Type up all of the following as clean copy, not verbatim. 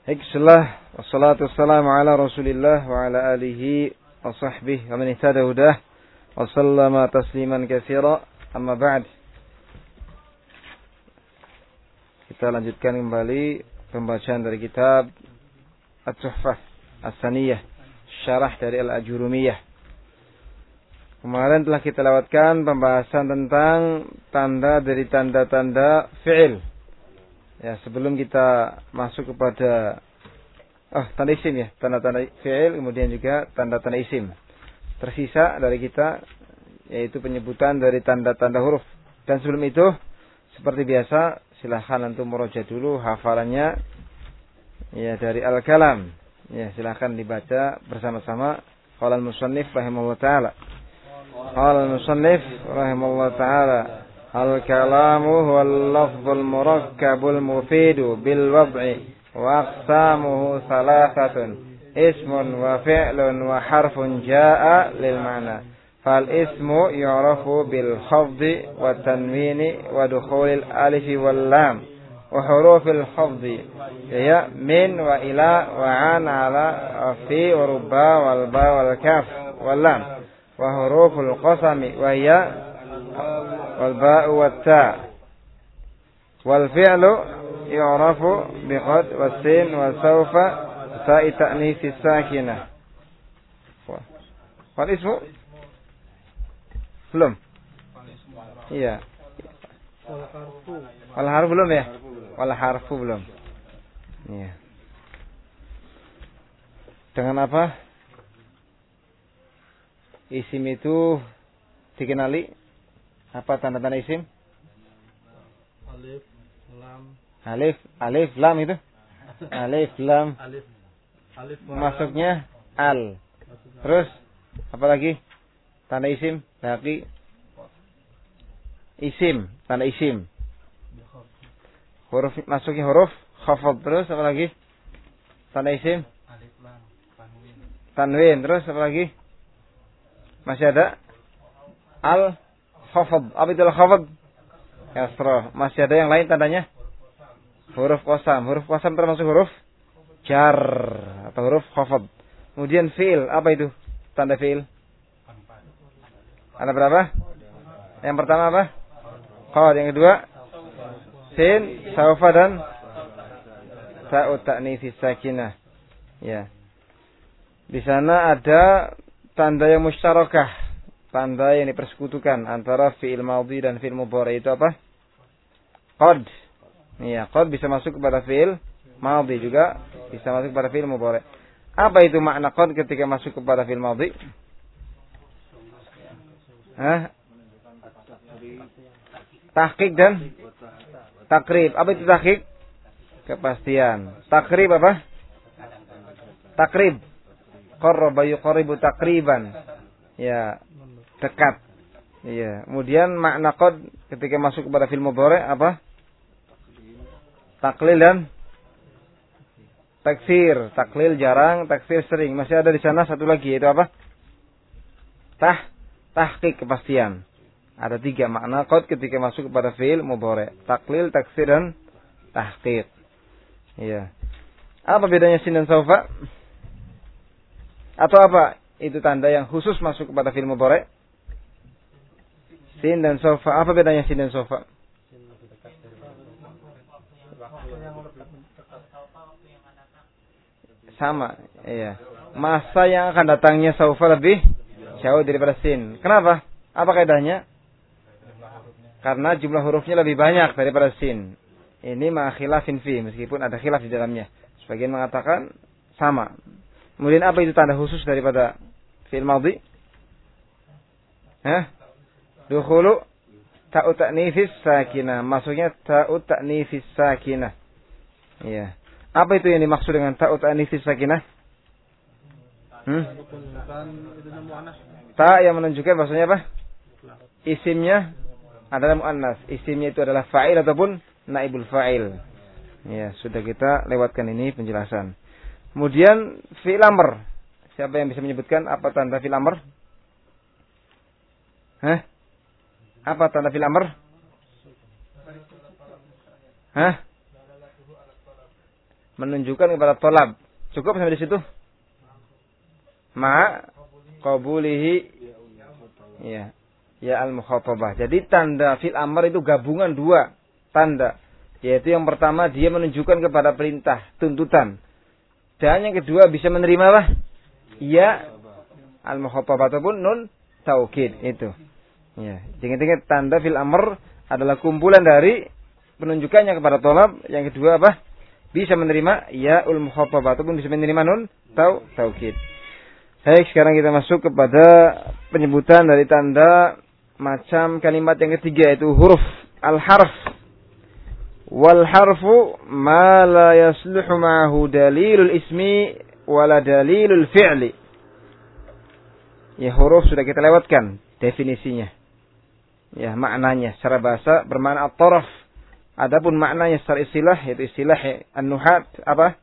Bismillah, wassalatu wassalamu ala rasulillah wa ala alihi wa sahbihi wa man ihtada hudah wa sallama tasliman katsira, amma ba'd. Kita lanjutkan kembali pembacaan dari kitab At-Tuhfah As-Saniyah, syarah dari Al-Ajurumiyah. Kemarin telah kita lewatkan pembahasan tentang tanda dari tanda-tanda fi'il. Ya, sebelum kita masuk kepada tanda isim ya, tanda-tanda fi'il, kemudian juga tanda-tanda isim. Tersisa dari kita yaitu penyebutan dari tanda-tanda huruf. Dan sebelum itu, seperti biasa, silahkan antum murojaah dulu hafalannya ya dari Al-Kalam. Ya, silahkan dibaca bersama-sama. Qala al-musannif rahimahullah taala. Qala al-musannif rahimahullah taala. Al-kalamu huwal lafzul murakkabul mufidu bil wad'i wa aqsamuhu thalathatun ismun wa fi'lun wa harfun jaa'a lil ma'na. Fal ismu yu'rafu bil khafdi wa tanwini wa dukhulil alifi wal lam wa hurufil khafdi ya min wa ila wa an ala fi wa rubba wal ba wal kaf wal lam wa huruful qasami wa ya wal ba'u wat ta wal fi'lu yu'rafu bi qad was sin wa sawfa sa'i ta'nis sakinah. Wal ismu belum? Iya. Wal harfu belum ya? Wal harfu belum. Iya. Dengan apa? Isim itu dikenali? Apa tanda-tanda isim? Alif, lam itu? Alif, lam. Masuknya al. Terus apa lagi? Tanda isim, baki. Isim, tanda isim. Huruf masuknya huruf khafad. Terus apa lagi? Tanda isim? Alif, lam, tanwin. Terus apa lagi? Masih ada al khafad. Apa itu al khafad? Kasrah. Masih ada yang lain tandanya? Huruf qasam. Huruf qasam termasuk huruf jar atau huruf khafad. Kemudian fi'il, apa itu? Tanda fi'il? Ada berapa? Yang pertama apa? Qad. Yang kedua sin, sawfa dan ta'u ta'nits sakinah. Ya. Di sana ada tanda yang musyarakah, tanda yang dipersekutukan antara fi'il madhi dan fi'il mudhari. Itu apa? Qad. Iya, qad bisa masuk kepada fi'il madhi, juga bisa masuk kepada fi'il mudhari. Apa itu makna qad ketika masuk kepada fi'il madhi? Tahqiq dan takrib. Apa itu tahqiq? Kepastian. Takrib apa? Takrib. Qarraba yuqarribu takriban. Ya, dekat. Iya. Kemudian makna qad ketika masuk kepada fi'il mudhari apa? Taklil dan taksir. Taklil jarang, taksir sering. Masih ada di sana satu lagi, yaitu apa? Tahqiq, kepastian. Ada 3 makna qad ketika masuk kepada fi'il mudhari. Taklil, taksir dan tahqiq. Iya. Apa bedanya sin dan sawfa? Atau apa itu tanda yang khusus masuk kepada fi'il mudhari? Sin dan sawfa. Apa bedanya sin dan sawfa? Sama, iya. Masa yang akan datangnya sawfa lebih jauh daripada sin. Kenapa? Apa kaidahnya? Karena jumlah hurufnya lebih banyak daripada sin. Ini khilafin fi, meskipun ada khilaf di dalamnya. Sebagian mengatakan sama. Kemudian apa itu tanda khusus daripada fi'il madhi? Dukhulu ta'u ta'nits sakinah. Masuknya ta'u ta'nits sakinah. Iya. Apa itu yang dimaksud dengan ta'u ta'nits sakinah? Ta yang menunjukkan bahasanya apa? Isimnya adalah muannas. Isimnya itu adalah fa'il ataupun naibul fa'il. Ya, sudah kita lewatkan ini penjelasan. Kemudian fi'il amr. Siapa yang bisa menyebutkan apa tanda fi'il amr? Apa tanda fi'il amr? menunjukkan kepada tolab. Cukup sampai di situ? Qabulihi ya. Ya al-mukhatabah. Jadi tanda fil amr itu gabungan dua tanda. Yaitu yang pertama dia menunjukkan kepada perintah, tuntutan. Dan yang kedua bisa menerima apa? Ya al-mukhatabah ataupun nun taukid itu. Ya, ingat-ingat tanda fil amr adalah kumpulan dari penunjukannya kepada tolab. Yang kedua apa? Bisa menerima ya ul-mukhatabah ataupun bisa menerima nun taukid. Baik, sekarang kita masuk kepada penyebutan dari tanda macam kalimat yang ketiga, yaitu huruf al-harf. Wal harfu ma la yasluhu ma'ahu dalilul ismi wala dalilul fi'li. Ya, huruf sudah kita lewatkan definisinya. Ya, maknanya secara bahasa bermakna at-taraf. Adapun maknanya secara istilah, yaitu istilah an-nuhat apa?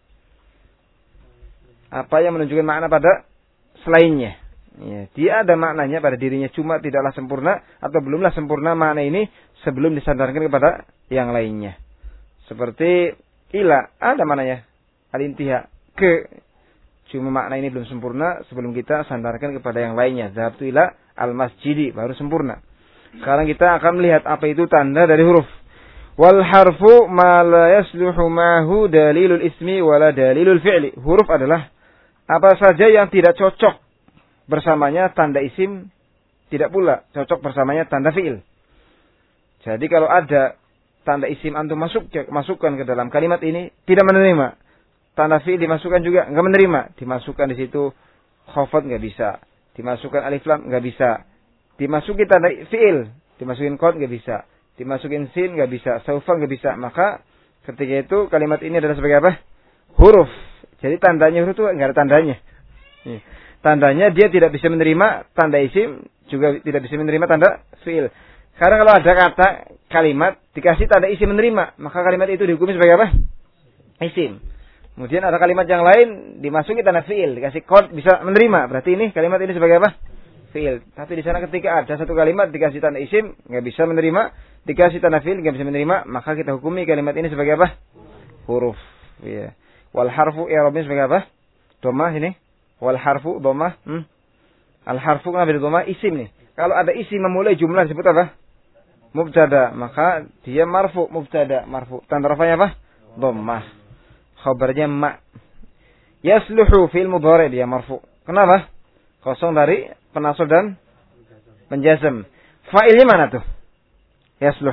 Apa yang menunjukkan makna pada selainnya. Ya, dia ada maknanya pada dirinya, cuma tidaklah sempurna atau belumlah sempurna makna ini sebelum disandarkan kepada yang lainnya. Seperti ila, ada maknanya al-intiha, ke. Cuma makna ini belum sempurna sebelum kita sandarkan kepada yang lainnya. Dhahabtu ila al-masjidi, baru sempurna. Sekarang kita akan melihat apa itu tanda dari huruf. Wal harfu ma la yasluhu ma'hu dalilul ismi wala dalilul fi'li. Huruf adalah apa saja yang tidak cocok bersamanya tanda isim, tidak pula cocok bersamanya tanda fi'il. Jadi kalau ada tanda isim antum masukkan ke dalam kalimat ini, tidak menerima. Tanda fi'il dimasukkan juga enggak menerima. Dimasukkan di situ khafad enggak bisa. Dimasukkan alif lam enggak bisa. Dimasukin tanda fi'il, dimasukin qad enggak bisa. Dimasukin sin enggak bisa, saufa enggak bisa. Maka ketika itu kalimat ini adalah sebagai apa? Huruf. Jadi tandanya huruf itu enggak ada tandanya. Tandanya dia tidak bisa menerima tanda isim, juga tidak bisa menerima tanda fi'il. Karena kalau ada kata kalimat dikasih tanda isim menerima, maka kalimat itu dihukumi sebagai apa? Isim. Kemudian ada kalimat yang lain dimasuki tanda fi'il, dikasih qad bisa menerima. Berarti ini kalimat ini sebagai apa? Fi'il. Tapi di sana ketika ada satu kalimat dikasih tanda isim, enggak bisa menerima, dikasih tanda fi'il enggak bisa menerima, maka kita hukumi kalimat ini sebagai apa? Huruf. Ya. Wal harfu i'rabnya sebagai apa? Dhammah ini. Wal harfu dhammah. Al harfu kenapa dhammah? Isim nih. Kalau ada isim memulai jumlah disebut apa? Mubtada. Maka dia marfu, mubtada, marfu. Tanda rafanya apa? Dhammah. Khabarnya ma. Yasluhu fil mudhari, dia marfu. Kenapa? Kosong dari penasab dan penjazm. Fa'ilnya mana tuh? Yasluh.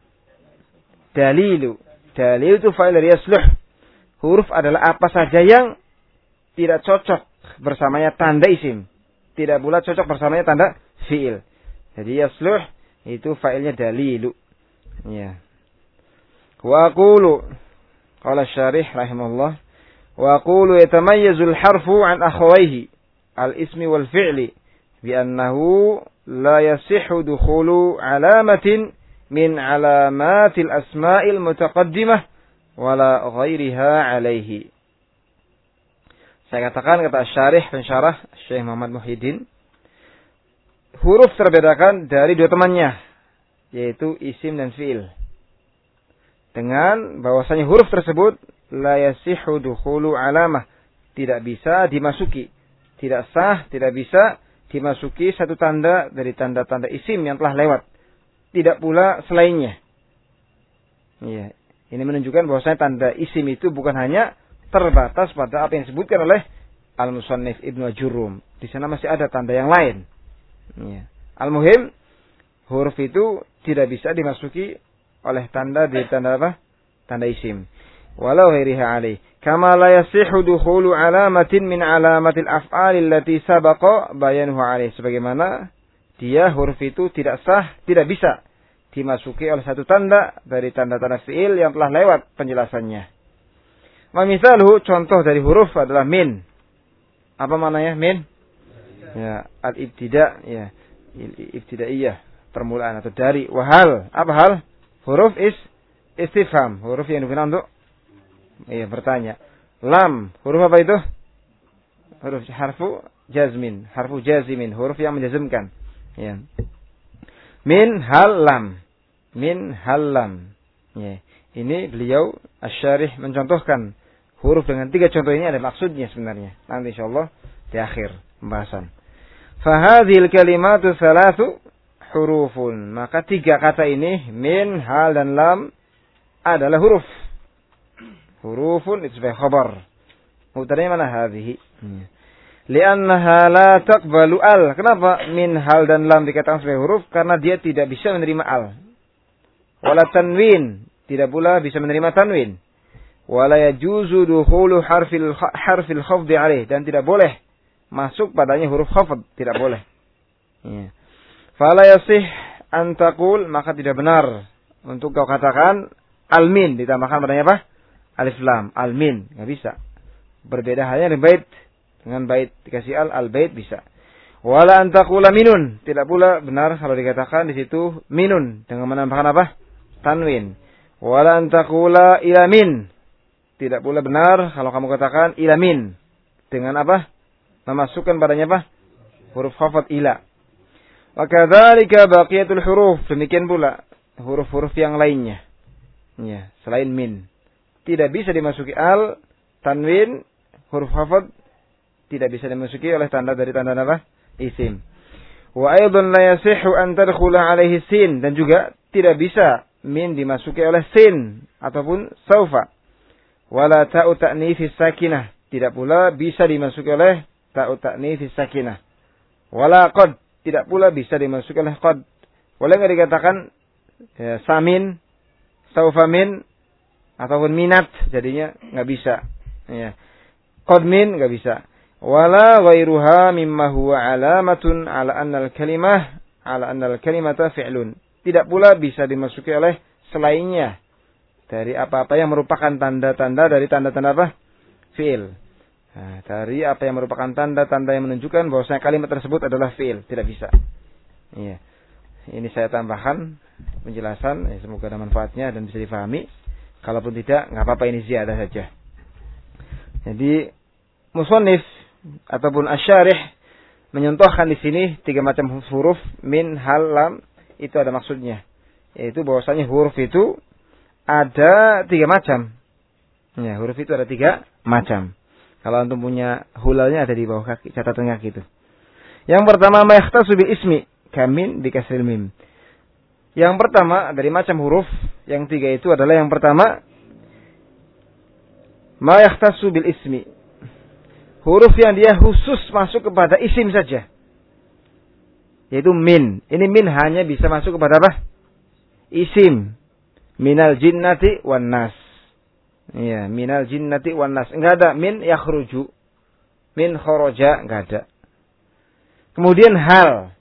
Dalilu. Dalil itu fa'il dari yasluh. Huruf adalah apa saja yang tidak cocok bersamanya tanda isim. Tidak pula cocok bersamanya tanda fi'il. Jadi yasluh itu fa'ilnya dalilu. Ya. Wa aqulu qala syarih rahimahullah wa aqulu yatamayyazu al-harfu an akhawayhi al-ismi wal fi'li bi annahu la yasihhu dukhulu alamatin min alamatil asma'il mutaqaddimah wala ghairiha alaihi. Saya katakan kata syarih pensyarah Syekh Muhammad Muhyiddin, huruf terbedakan dari dua temannya, yaitu isim dan fi'il. Dengan bahwasanya huruf tersebut la yasihhu dukhulu alamah, tidak bisa dimasuki, tidak sah, tidak bisa dimasuki satu tanda dari tanda-tanda isim yang telah lewat, tidak pula selainnya. Ya, ini menunjukkan bahwasanya tanda isim itu bukan hanya terbatas pada apa yang disebutkan oleh Al-Musannif Ibnu Ajurrum. Di sana masih ada tanda yang lain. Ya. Al-Muhim, huruf itu tidak bisa dimasuki oleh tanda di tanda apa? Tanda isim. Walau ghairiha alaih. Kama la yasihhu dukhulu alamatin min alamatil af'alil lati sabaqa bayanuhu alaih. Sebagaimana dia huruf itu tidak sah, tidak bisa dimasuki oleh satu tanda dari tanda-tanda fi'il yang telah lewat penjelasannya. Wa misaluhu, contoh dari huruf adalah min. Apa maknanya min? Ya, al-ibtida, ya. Ibtidaiyah, permulaan atau dari. Wahal, apa hal? Huruf istifham, huruf yang digunakan untuk bertanya. Lam, huruf apa itu? Huruf harfu jazmin, harfu jazimin, huruf yang menjazmkan. Ya. Min hal lam. Min hal lam. Ya. Ini beliau asy-syarih mencontohkan huruf dengan 3 contoh ini ada maksudnya sebenarnya. Nanti insyaallah di akhir pembahasan. Fahadhil kalimatu thalathu hurufun. Maka 3 kata ini, min, hal, dan lam, adalah huruf. Hurufun itu sebagai khabar. Mubtada'nya mana? Hadhihi. Li'annaha la taqbalu al. Kenapa min, hal, dan lam dikatakan sebagai huruf? Karena dia tidak bisa menerima al. Wala tanwin. Tidak pula bisa menerima tanwin. Wala yajuzu dukhulu harfil khafdi alaih. Dan tidak boleh masuk padanya huruf khafd. Tidak boleh. Ya. Fala yasih an taqul. Maka tidak benar untuk kau katakan al-min. Ditambahkan padanya apa? Alif lam. Al-min. Nggak bisa. Berbeda halnya dengan bait. Dengan bait dikasih al-bait bisa. Wala an taqula minun. Tidak pula benar kalau dikatakan di situ minun. Dengan menambahkan apa? Tanwin. Wala an taqula ila min. Tidak pula benar kalau kamu katakan ila min. Dengan apa? Memasukkan padanya apa? Huruf khafat ila. Wa kadzalika baqiyatul huruf. Demikian pula huruf-huruf yang lainnya. Ya, selain min. Tidak bisa dimasuki al, tanwin, huruf khafat tidak bisa dimasuki oleh tanda dari tanda apa? Isim. Wa aidan la yasihhu an tadkhula alaihi sin, dan juga tidak bisa min dimasuki oleh sin ataupun saufa. Wala ta'u ta'nits sakinah, tidak pula bisa dimasuki oleh ta'u ta'nits sakinah. Wala qad, tidak pula bisa dimasuki oleh qad. Boleh enggak dikatakan ya, samin, saufa min ataupun minat, jadinya enggak bisa. Ya. Qad min enggak bisa. Wala ghairuha mimma huwa alamatun ala anna al-kalimata fi'lun. Tidak pula bisa dimasuki oleh selainnya dari apa-apa yang merupakan tanda-tanda dari tanda-tanda apa? Fi'il. Nah, dari apa yang merupakan tanda-tanda yang menunjukkan bahwasanya kalimat tersebut adalah fi'il. Tidak bisa. Iya. Ini saya tambahkan penjelasan. Semoga ada manfaatnya dan bisa difahami. Kalaupun tidak, nggak apa-apa, ini ziyadah saja. Jadi, musannif ataupun asyarih menyontohkan di sini 3 macam huruf, min, hal, lam. Itu ada maksudnya. Yaitu bahwasanya huruf itu ada 3 macam. Ya, huruf itu ada 3 macam. Kalau antum punya hulalnya ada di bawah kaki, catatan kaki itu. Yang pertama, ma yakhtasu bil ismi, kamin bi kasril mim. Yang pertama dari macam huruf yang 3 itu adalah yang pertama, ma yakhtasu bil ismi. Huruf yang dia khusus masuk kepada isim saja. Yaitu min. Ini min hanya bisa masuk kepada apa? Isim. Minal jinnati wan nas. Iya, minal jinnati wan nas. Enggak ada min yakhruju. Min kharaja, enggak ada. Kemudian hal.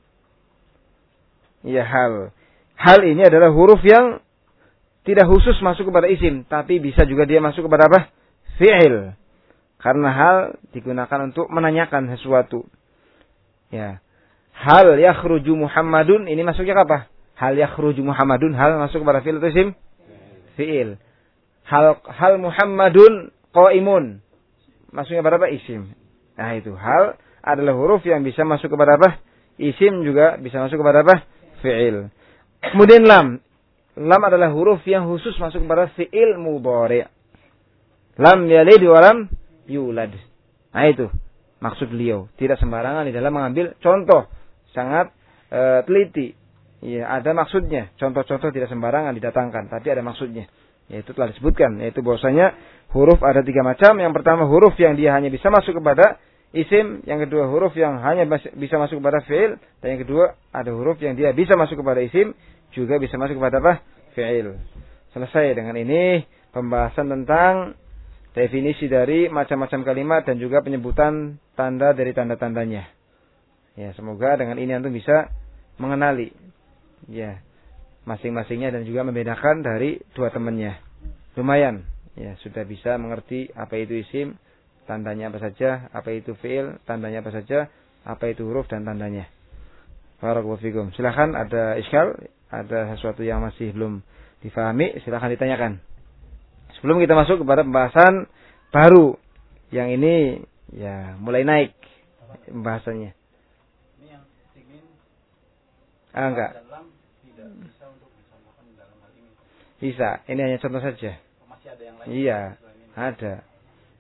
Iya, hal. Hal ini adalah huruf yang tidak khusus masuk kepada isim, tapi bisa juga dia masuk kepada apa? Fi'il. Karena hal digunakan untuk menanyakan sesuatu. Ya. Hal yakhruju Muhammadun, ini masuknya ke apa? Hal yakhruju Muhammadun, hal masuk kepada fi'il atau isim? Fi'il. Hal Muhammadun qaimun, masuknya pada apa? Isim. Nah, itu hal adalah huruf yang bisa masuk kepada apa? Isim, juga bisa masuk kepada apa? Fi'il. Kemudian lam. Lam adalah huruf yang khusus masuk kepada fi'il mudhari'. Lam yalid wa lam yulad. Nah, itu maksud beliau. Tidak sembarangan di dalam mengambil contoh. Sangat teliti. Ya, ada maksudnya. Contoh-contoh tidak sembarangan didatangkan, tapi ada maksudnya. Yaitu telah disebutkan. Yaitu bahwasanya huruf ada 3 macam. Yang pertama huruf yang dia hanya bisa masuk kepada isim. Yang kedua huruf yang hanya bisa masuk kepada fi'il. Dan yang kedua ada huruf yang dia bisa masuk kepada isim, juga bisa masuk kepada apa? Fi'il. Selesai dengan ini pembahasan tentang definisi dari macam-macam kalimat dan juga penyebutan tanda dari tanda-tandanya. Ya, semoga dengan ini antum bisa mengenali ya masing-masingnya dan juga membedakan dari 2 temannya. Lumayan, ya sudah bisa mengerti apa itu isim, tandanya apa saja, apa itu fi'il, tandanya apa saja, apa itu huruf dan tandanya. Barakallahu fikum. Silakan, ada iskal, ada sesuatu yang masih belum difahami, silakan ditanyakan. Sebelum kita masuk kepada pembahasan baru yang ini ya mulai naik pembahasannya. Ini yang ingin enggak. Tidak bisa untuk disamakan dalam hal ini. Bisa, ini hanya contoh saja. Masih ada yang lain? Iya, ada.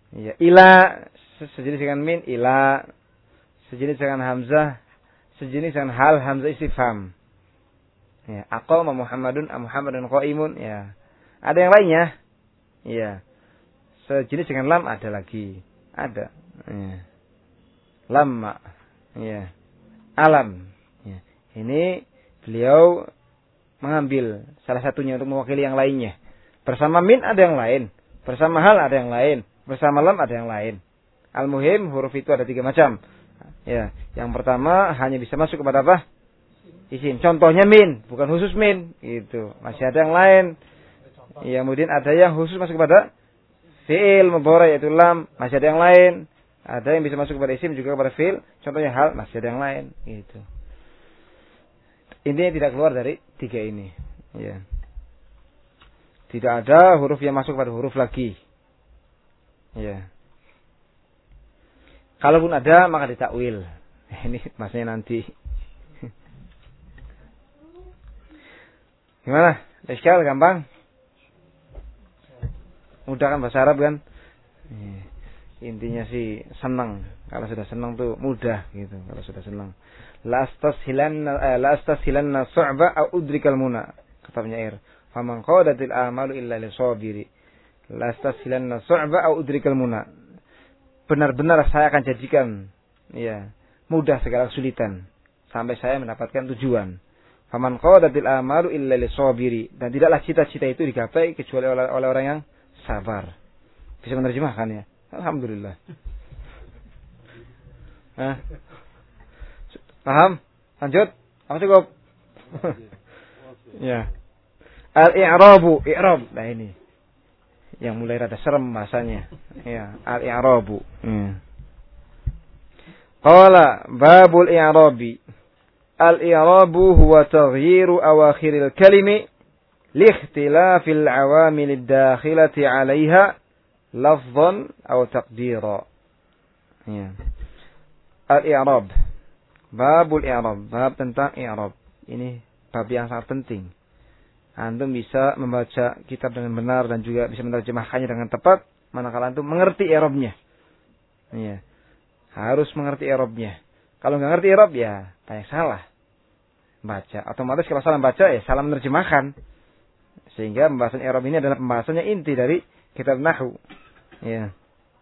Ya, ila sejenis dengan min, ila sejenis dengan hamzah, sejenis dengan hal hamzah istifham. Ya, aqama Muhammadun Muhammadun qaimun, ya. Ada yang lainnya? Ya. Sejenis dengan lam ada lagi. Ada. Ya. Lamma. Ya. Alam. Ya. Ini beliau mengambil salah satunya untuk mewakili yang lainnya. Bersama min ada yang lain. Bersama hal ada yang lain. Bersama lam ada yang lain. Al-muhim huruf itu ada 3 macam. Ya. Yang pertama hanya bisa masuk kepada apa? Isim. Contohnya min, bukan khusus min, gitu. Masih ada yang lain. Ya, kemudian ada yang khusus masuk kepada fi'il mudhari yaitu lam, masih ada yang lain. Ada yang bisa masuk kepada isim juga kepada fi'il, contohnya hal, masih ada yang lain, gitu. Intinya tidak keluar dari 3 ini. Ya. Tidak ada huruf yang masuk pada huruf lagi. Ya. Kalaupun ada maka ditakwil. Ini maksudnya nanti. Gimana? Iskal gampang? Mudah kan bahasa Arab kan? Intinya sih senang. Kalau sudah senang tuh mudah gitu. Kalau sudah senang. La astashilanna su'ba au udrikal muna. Kata penyair. Faman qadatil amalu illa lisabiri. La astashilanna su'ba au udrikal muna. Benar-benar saya akan jadikan ya, mudah segala kesulitan sampai saya mendapatkan tujuan. Faman qadatil amalu illa lisabiri, dan tidaklah cita-cita itu digapai kecuali oleh orang yang sabar. Bisa menerjemahkan ya? Alhamdulillah. Paham? Lanjut? Apa cukup? Ya. Al-i'rabu, i'rab. Nah ini yang mulai rada serem bahasanya. Ya, al-i'rabu. Qala babul i'rabi. Al-i'rabu huwa taghyiru awakhiril kalimi liikhtilafil awamil ad-dakhilati 'alayha lafdhan aw taqdira. Ya. Al-i'rab. Babul i'rab, bab tentang i'rab. Ini bab yang sangat penting. Antum bisa membaca kitab dengan benar dan juga bisa menerjemahkannya dengan tepat manakala antum mengerti i'rabnya. Ya. Harus mengerti i'rabnya. Kalau enggak ngerti i'rab ya banyak salah baca. Otomatis kalau salah baca ya salah menerjemahkan. Sehingga pembahasan i'rab ini adalah pembahasannya inti dari kitab nahwu. Ya.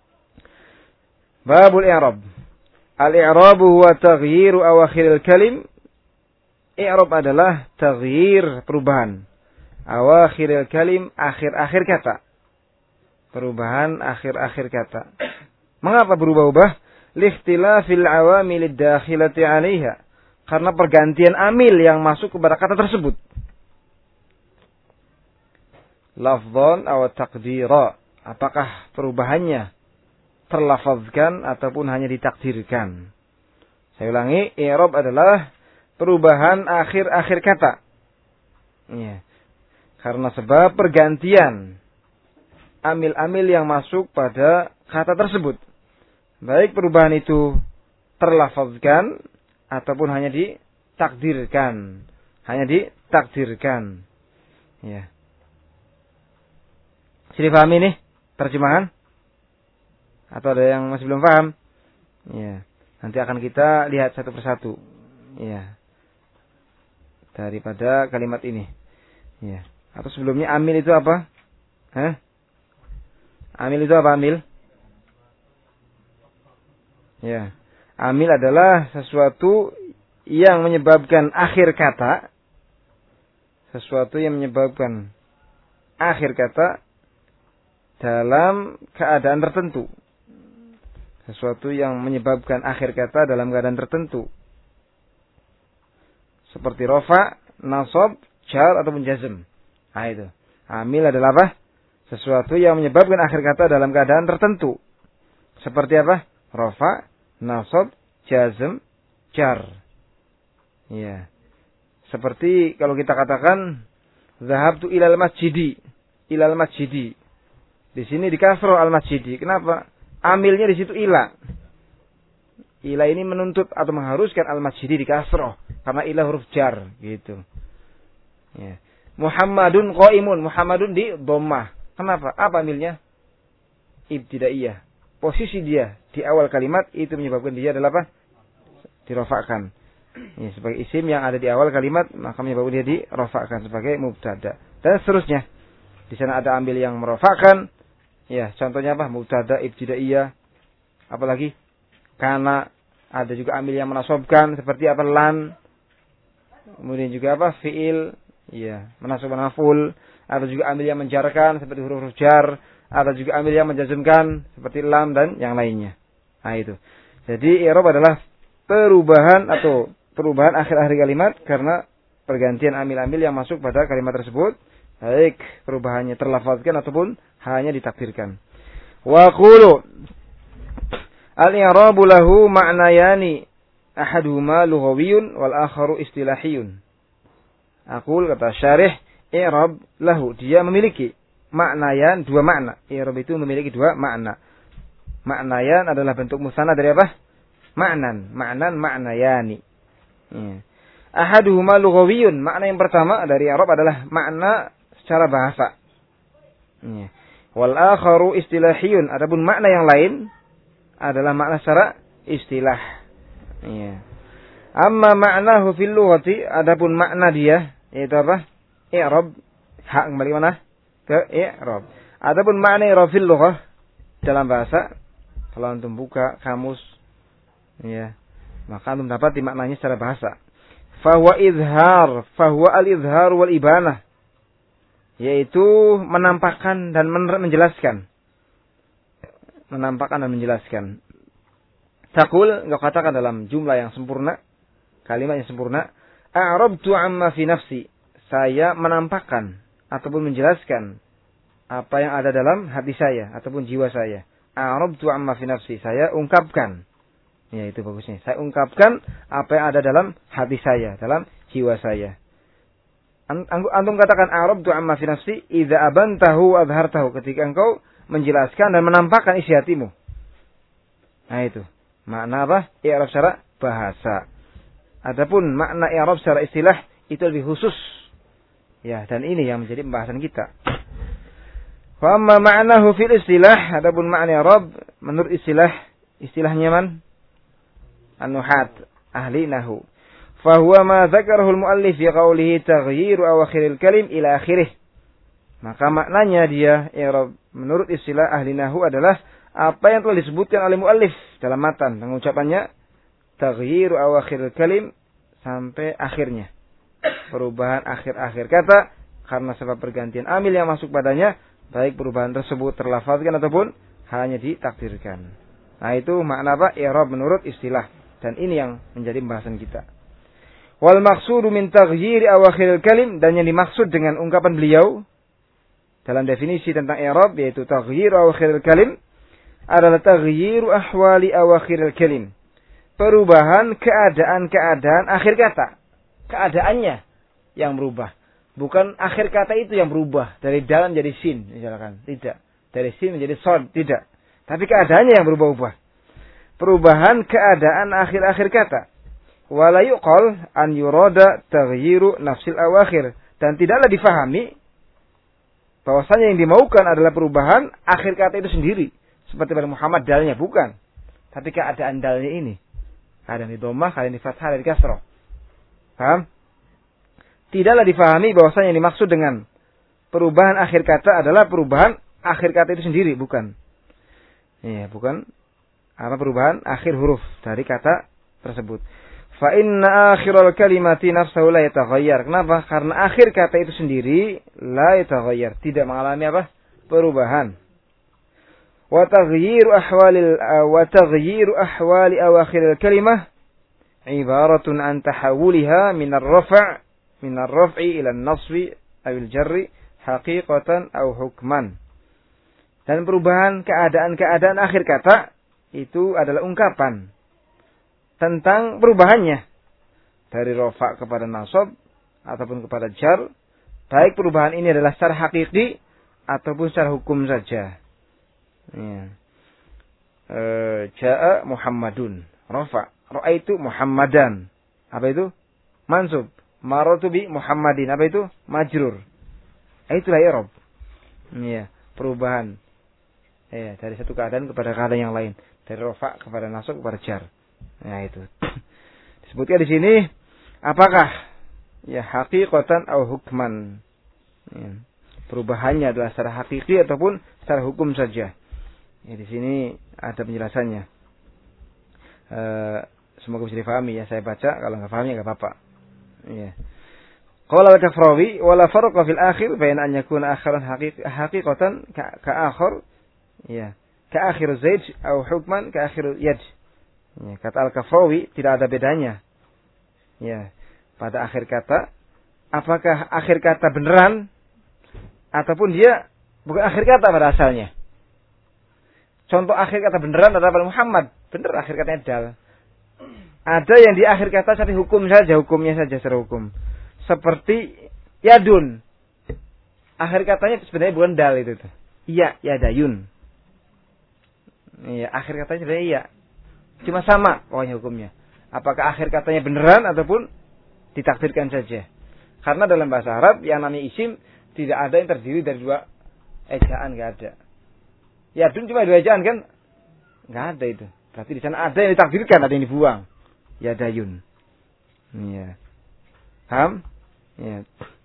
Babul i'rab. Al-i'rabu huwa taghyiru awakhiril kalim. I'rab adalah taghyir, perubahan. Awakhiril kalim, akhir-akhir kata. Perubahan akhir-akhir kata. Mengapa berubah-ubah? Liikhtilafil awamil ad-dakhilati 'alaiha. Karena pergantian amil yang masuk kepada kata tersebut. Lafdhan aw taqdira. Apakah perubahannya terlafazkan ataupun hanya ditakdirkan? Saya ulangi, i'rab adalah perubahan akhir-akhir kata. Ya. Karena sebab pergantian amil-amil yang masuk pada kata tersebut. Baik perubahan itu terlafazkan ataupun hanya ditakdirkan. Hanya ditakdirkan. Ya. Sudah paham ini terjemahan? Atau ada yang masih belum paham? Ya. Nanti akan kita lihat satu persatu. Ya. Daripada kalimat ini. Ya. Atau sebelumnya amil itu apa? Hah? Amil itu apa amil? Ya. Amil adalah sesuatu yang menyebabkan akhir kata. Sesuatu yang menyebabkan akhir kata dalam keadaan tertentu. Sesuatu yang menyebabkan akhir kata dalam keadaan tertentu. Seperti rofa, nasab, jar ataupun jazm. Nah itu. Amil adalah apa? Sesuatu yang menyebabkan akhir kata dalam keadaan tertentu. Seperti apa? Rofa, nasab, jazm, jar. Ya. Seperti kalau kita katakan zahabtu ilal masjidi. Ilal masjidi. Di sini di kasroh al masjidi. Kenapa? Amilnya di situ ila. Ila ini menuntut atau mengharuskan al masjidi di kasroh. Karena ila huruf jar. Gitu. Ya. Muhammadun qaimun. Muhammadun di dhammah. Kenapa? Apa amilnya? Ibtidaiyah. posisi dia di awal kalimat itu menyebabkan dia adalah apa? Dirofakkan. Ya, sebagai isim yang ada di awal kalimat maka menyebabkan dia dirofakkan sebagai mubtada. Dan seterusnya. Di sana ada amil yang merofakkan. Ya, contohnya apa? Mubtada ibtidaiyah. Apalagi? Kana. Ada juga amil yang menasobkan seperti apa? Lan. Kemudian juga apa? Fi'il. Ya, menasobkan maf'ul. Ada juga amil yang menjarkan seperti huruf-huruf jar. Ada juga amil yang menjazmkan seperti lam dan yang lainnya. Nah itu. Jadi i'rab adalah perubahan akhir-akhir kalimat karena pergantian amil-amil yang masuk pada kalimat tersebut, baik perubahannya terlafazkan ataupun hanya ditakdirkan. Wa qulu al-i'rabu lahu ma'nayani ahaduhuma lughawiyyun wal akharu istilahiyun. Aqul kata syarih, i'rab lahu dia memiliki maknayan, dua makna. I'rab itu memiliki dua makna. Maknayan adalah bentuk musanna dari apa? Ma'nan maknayani. Ya. Ahaduhuma lughawiyyun, makna yang pertama dari i'rab adalah makna secara bahasa. Ya. Wal akharu istilahiyun, adapun makna yang lain adalah makna secara istilah. Ya. Amma ma'nahu fil lughati, adapun makna dia yaitu apa? I'rab. Hak kembali mana? Ke i'rab. Adapun makna i'rab fil lughah dalam bahasa, kalau antum buka kamus ya, maka antum dapat maknanya secara bahasa. Fahuwa al-izhar wal ibanah, yaitu menampakkan dan menjelaskan. Menampakkan dan menjelaskan. Taqul, engkau katakan dalam jumlah yang sempurna, kalimat yang sempurna, a'rabtu amma fi nafsi, saya menampakkan ataupun menjelaskan apa yang ada dalam hati saya ataupun jiwa saya. A'rabtu amma fi nafsi, saya ungkapkan. Ya, itu bagusnya. Saya ungkapkan apa yang ada dalam hati saya, dalam jiwa saya. Antum katakan a'rabtu amma fi nafsi idza abantahu wa adhartahu, ketika engkau menjelaskan dan menampakkan isi hatimu. Nah itu. Makna apa? I'rab secara bahasa. Adapun makna i'rab secara istilah itu lebih khusus. Ya, dan ini yang menjadi pembahasan kita. Wa amma ma'nahu fil istilah, adapun makna i'rab menurut istilahnya man? An-nuhat, ahli nahu. Fahuwa ma dzakarahu al-muallif fi qawlihi taghyiru awakhiril kalim ila akhirih. Maka maknanya dia i'rab menurut istilah ahli nahu adalah apa yang telah disebutkan oleh muallif dalam matan, pengucapannya taghyiru awakhiril kalim sampai akhirnya. Perubahan akhir-akhir kata karena sebab pergantian amil yang masuk padanya, baik perubahan tersebut terlafazkan ataupun hanya ditakdirkan. Nah itu makna apa? I'rab menurut istilah. Dan ini yang menjadi pembahasan kita. Wal maqsudu min taghyiri awakhiril kalim, dan yang dimaksud dengan ungkapan beliau dalam definisi tentang i'rab yaitu taghyiru awakhiril kalim adalah taghyiru ahwali awakhiril kalim. Perubahan keadaan-keadaan akhir kata. Keadaannya yang berubah. Bukan akhir kata itu yang berubah. Dari dal menjadi sin misalkan. Tidak. Dari sin menjadi shad. Tidak. Tapi keadaannya yang berubah-ubah. Perubahan keadaan akhir-akhir kata. Wala yuqal an yurada taghyiru nafsil awakhir. Dan tidaklah difahami bahwasanya yang dimaukan adalah perubahan akhir kata itu sendiri. Seperti pada Muhammad dalnya. Bukan. Tapi keadaan dalnya ini. Kadang di dhammah, kadang di fathah, kadang di kasrah. Paham? Tidaklah difahami bahwasanya yang dimaksud dengan perubahan akhir kata adalah perubahan akhir kata itu sendiri. Bukan. Iya, bukan. Apa perubahan akhir huruf dari kata tersebut. Fa inna akhiral kalimati nafsuhu la yataghayyar. Kenapa? Karena akhir kata itu sendiri la yataghayyar, tidak mengalami apa? Perubahan. Wa taghyiru ahwali awakhiril kalimah ibaratun an tahawuliha min ar-raf'i ila an-nasbi aw al-jarri haqiqatan aw hukman. Dan perubahan keadaan-keadaan akhir kata itu adalah ungkapan tentang perubahannya dari rafa' kepada nasab ataupun kepada jar, baik perubahan ini adalah secara hakiki ataupun secara hukum saja. Ya. Ja'a Muhammadun, rafa', ra'aitu Muhammadan. Apa itu? Mansub. Marartu bi Muhammadin. Apa itu? Majrur. Itulah i'rab. Ya, perubahan Ya, dari satu keadaan kepada keadaan yang lain. Dari rafa kepada nasab kepada jar. Nah, itu. Disebutkan di sini apakah ya haqiqatan atau hukman. Ya. Perubahannya adalah secara hakiki ataupun secara hukum saja. Ya, di sini ada penjelasannya. Semoga bisa difahami ya. Saya baca, kalau nggak paham ya nggak apa-apa. Ya. Qala al-Kafrawi wala farqa fil akhir baina an yakuna akhiran haqiqatan ka akhir ya ka akhir zaid atau hukman ka akhir yad. Ya, kata al-Kafrawi tidak ada bedanya. Ya, pada akhir kata apakah akhir kata beneran ataupun dia bukan akhir kata pada asalnya. Contoh akhir kata beneran adalah Muhammad, bener akhir katanya dal. Ada yang di akhir kata tapi hukum saja, hukumnya saja secara hukum. Seperti yadun. Akhir katanya sebenarnya bukan dal itu tuh. Iya, yadayun. Iya, akhir katanya sebenarnya iya. Cuma sama pokoknya hukumnya. Apakah akhir katanya beneran ataupun ditakdirkan saja. Karena dalam bahasa Arab yang namanya isim tidak ada yang terdiri dari dua ejaan, enggak ada. Yadun cuma dua ejaan kan? Enggak ada itu. Berarti di sana ada yang ditakdirkan, ada yang dibuang. Yadayun. Iya. Paham? Iya.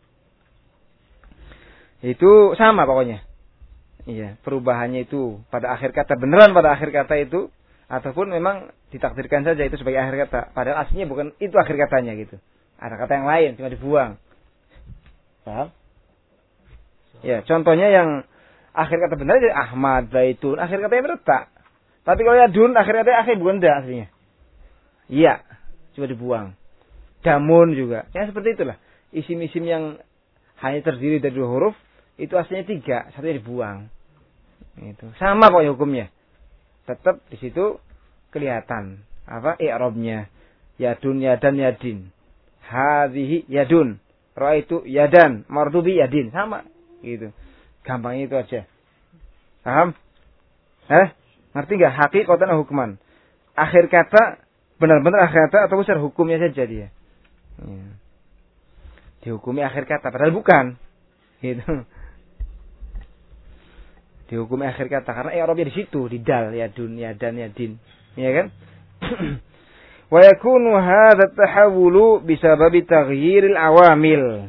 Itu sama pokoknya. Iya, perubahannya itu pada akhir kata beneran pada akhir kata itu ataupun memang ditakdirkan saja itu sebagai akhir kata. Padahal aslinya bukan itu akhir katanya gitu. Ada kata yang lain cuma dibuang. Paham? Ya, contohnya yang akhir kata benar jadi Ahmad, Zaitun, akhir katanya berletak. Tapi kalau yadun akhir katanya akhir bukan dah aslinya. Iya, cuma dibuang. Damun juga. Ya seperti itulah. Isim-isim yang hanya terdiri dari dua huruf itu aslinya tiga, satunya dibuang. Itu sama pokoknya hukumnya. Tetap di situ kelihatan apa i'rabnya. Yadun, yadan, yadin. Hadhihi yadun. Ra'aitu yadan, mardubi yadin. Sama gitu. Gampangnya itu aja. Paham? Ngerti enggak? Haqiqatan atau hukman? Akhir kata benar-benar akhir kata atau secara hukumnya saja dia. Ya. Dihukumi akhir kata padahal bukan. Gitu. Dihukumi akhir kata karena i'rabnya di situ, di dal, yadun, yadan, yadin. Ya kan? Wa yakunu hadha at-tahawulu bisababi taghyiril awamil.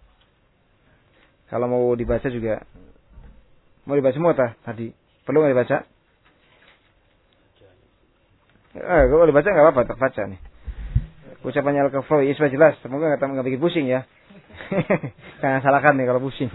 Kalau mau dibaca juga mau dibaca semua tadi. Perlu enggak dibaca? Kalau dibaca enggak apa-apa, terbaca nih. Ucapannya Al-Kafrawi sudah jelas, semoga enggak bikin pusing ya. Jangan salahkan nih kalau pusing.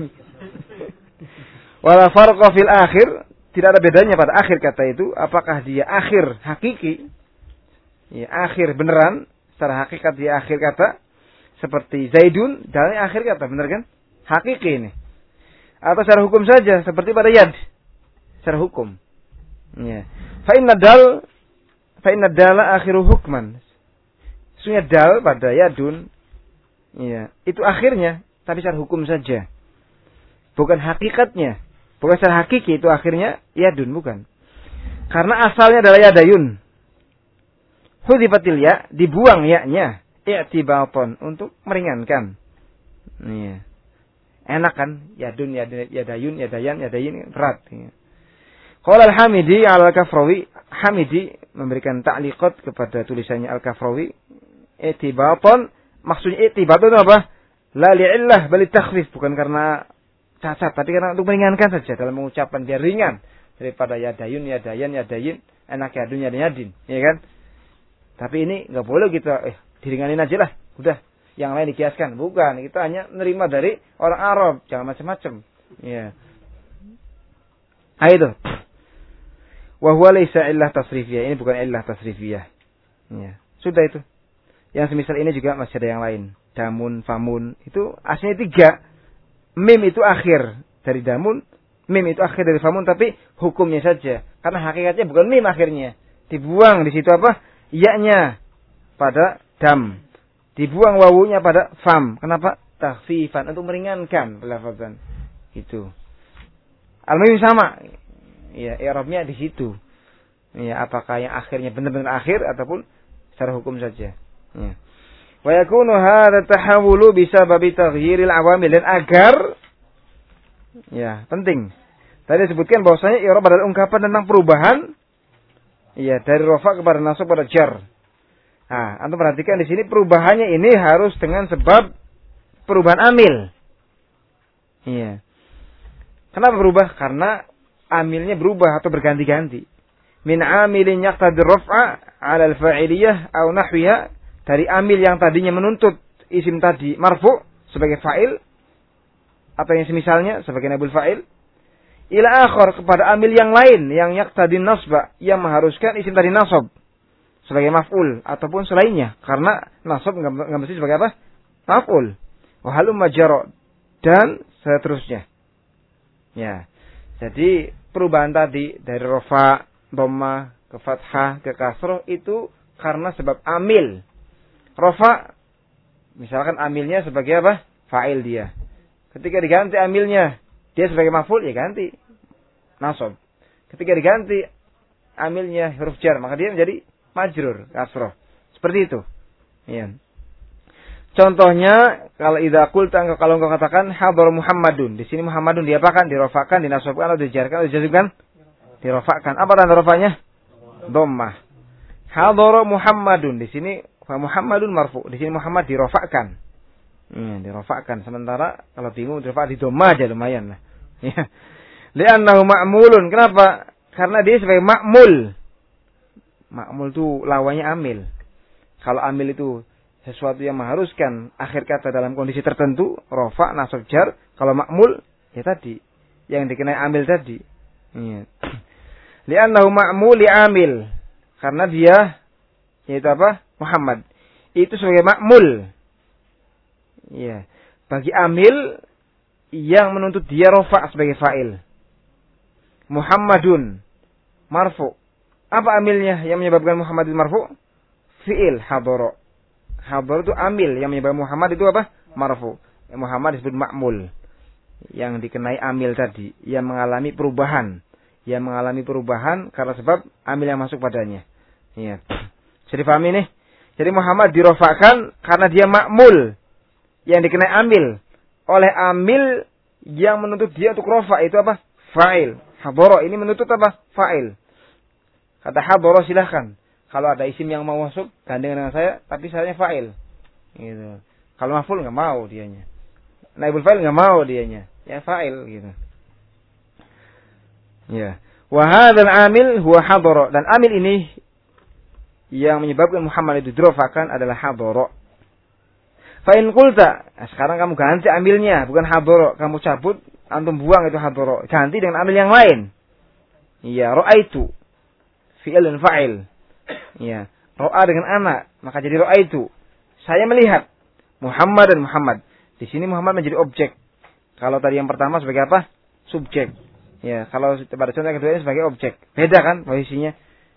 Wala farqa fil akhir, tidak ada bedanya pada akhir kata itu, apakah dia akhir hakiki, ya akhir beneran, secara hakikat dia akhir kata, seperti Zaidun, dalnya akhir kata, bener kan? Hakiki ini. Atau secara hukum saja, seperti pada yad, secara hukum. Ya. Fa inna dala akhiru hukman. Sesungguhnya dal pada yadun, ya, itu akhirnya, tapi secara hukum saja. Bukan hakikatnya. Bukan secara hakiki itu akhirnya yadun, bukan. Karena asalnya adalah yadayun. Hudifatil ya, dibuang ya-nya. I'tibaton, untuk meringankan. Iya. Enak kan? Yadun, yadayun, yadayan, yadayin, berat. Qala al-Hamidi al-Kafrawi, Hamidi memberikan ta'liqat kepada tulisannya Al-Kafrawi. I'tibaton, maksudnya i'tibaton itu apa? La li'illah bal takhfif, bukan karena cacat, tapi karena untuk meringankan saja dalam mengucapkan biar ringan daripada yadayun, yadayan, yadayin, enak yadun, yadin, ya kan? Tapi ini enggak boleh kita diringanin aja lah, udah yang lain dikiaskan, bukan, kita hanya menerima dari orang Arab, jangan macam-macam. Ya. Itu. Wa huwa laysa illah tasrifiyah, ini bukan illah tasrifiyah. Ya. Sudah itu. Yang semisal ini juga masih ada yang lain. Damun, famun, itu aslinya 3. Mim itu akhir dari damun, mim itu akhir dari famun, tapi hukumnya saja. Karena hakikatnya bukan mim akhirnya. Dibuang di situ apa? Ya-nya pada dam. Dibuang wawunya pada fam. Kenapa? Takhfifan, untuk meringankan pelafazan. Itu. Al-mim sama. Ya, i'rabnya di situ. Ya, apakah yang akhirnya benar-benar akhir ataupun secara hukum saja. Ya. Wa yakunu hadha tahawulu bisababi taghyiril awamil, dan agar ya penting Tadi disebutkan bahwasanya i'rab adalah ungkapan tentang perubahan dari rafa kepada nasab pada jar. Nah, antum perhatikan di sini perubahannya ini harus dengan sebab perubahan amil. Iya. Kenapa berubah? Karena amilnya berubah atau berganti-ganti. Min amilin yaqtadir raf'a 'ala al-fa'iliyah aw nahwiha, dari amil yang tadinya menuntut isim tadi marfu sebagai fa'il atau yang semisalnya sebagai naibul fa'il, ila akhar kepada amil yang lain yang yaqtadin nasba, yang mengharuskan isim tadi nasab sebagai maf'ul ataupun selainnya, karena nasab enggak mesti sebagai apa? Maf'ul. Wa halumma jarra, dan seterusnya. Ya. Jadi perubahan tadi dari rafa, dhamma ke fathah ke kasroh itu karena sebab amil. Rafa misalkan amilnya sebagai apa? Fa'il dia. Ketika diganti amilnya dia sebagai maf'ul, ya ganti nasab. Ketika diganti amilnya huruf jar, maka dia menjadi majrur kasroh. Seperti itu. Iya. Contohnya kalau idza qulta, kalau engkau katakan hadar Muhammadun, di sini Muhammadun diapakan? Dirafa'kan, dinasabkan atau dijarkan atau dijazmkan? Dirafa'kan. Apa tanda rafa'nya? Dhammah. Hadar Muhammadun, di sini Muhammadun marfu, di sini Muhammad dirafa'kan. Dirafa'kan. Sementara kalau bingung dirafa'kan di dhammah aja lumayan lah. Ya. Li'annahu ma'mulun. Kenapa? Karena dia sebagai ma'mul. Ma'mul itu lawannya amil. Kalau amil itu sesuatu yang mengharuskan akhir kata dalam kondisi tertentu, rafa, nasab, jar. Kalau ma'mul, ya tadi yang dikenai amil tadi. Iya. Li'annahu ma'mul li'amil. Karena dia yaitu apa? Muhammad. Itu sebagai ma'mul. Iya. Bagi amil yang menuntut dia rafa sebagai fa'il. Muhammadun marfu. Apa amilnya yang menyebabkan Muhammadun marfu? Fi'il hadara. Hadar itu amil, yang menyebabkan Muhammad itu apa? Marfu. Muhammad disebut ma'mul, yang dikenai amil tadi, yang mengalami perubahan. Yang mengalami perubahan karena sebab amil yang masuk padanya. Iya. Jadi paham ini? Jadi Muhammad dirofakkan karena dia ma'mul, yang dikenai amil. Oleh amil yang menuntut dia untuk rofa, itu apa? Fa'il. Hadara ini menuntut apa? Fa'il. Kata hadara silahkan. Kalau ada isim yang mau masuk, gandengan dengan saya, tapi sayanya fa'il. Gitu. Kalau maf'ul nggak mau dianya. Naibul fa'il nggak mau dianya. Ya fa'il gitu. Ya. Wa hadzal amil huwa hadara, dan amil ini yang menyebabkan Muhammad itu dirofakan adalah hadara. Fa in qulta, sekarang kamu ganti amilnya, bukan hadara, kamu cabut, antum buang itu hadara, ganti dengan amil yang lain. Iya, ra'aitu fi'il dan fa'il. Ya, ro'a dengan anak, maka jadi ro'a itu. Saya melihat Muhammad dan Muhammad. Di sini Muhammad menjadi objek. Kalau tadi yang pertama sebagai apa? Subjek. Ya, kalau pada contoh yang kedua ini sebagai objek. Beda kan posisinya?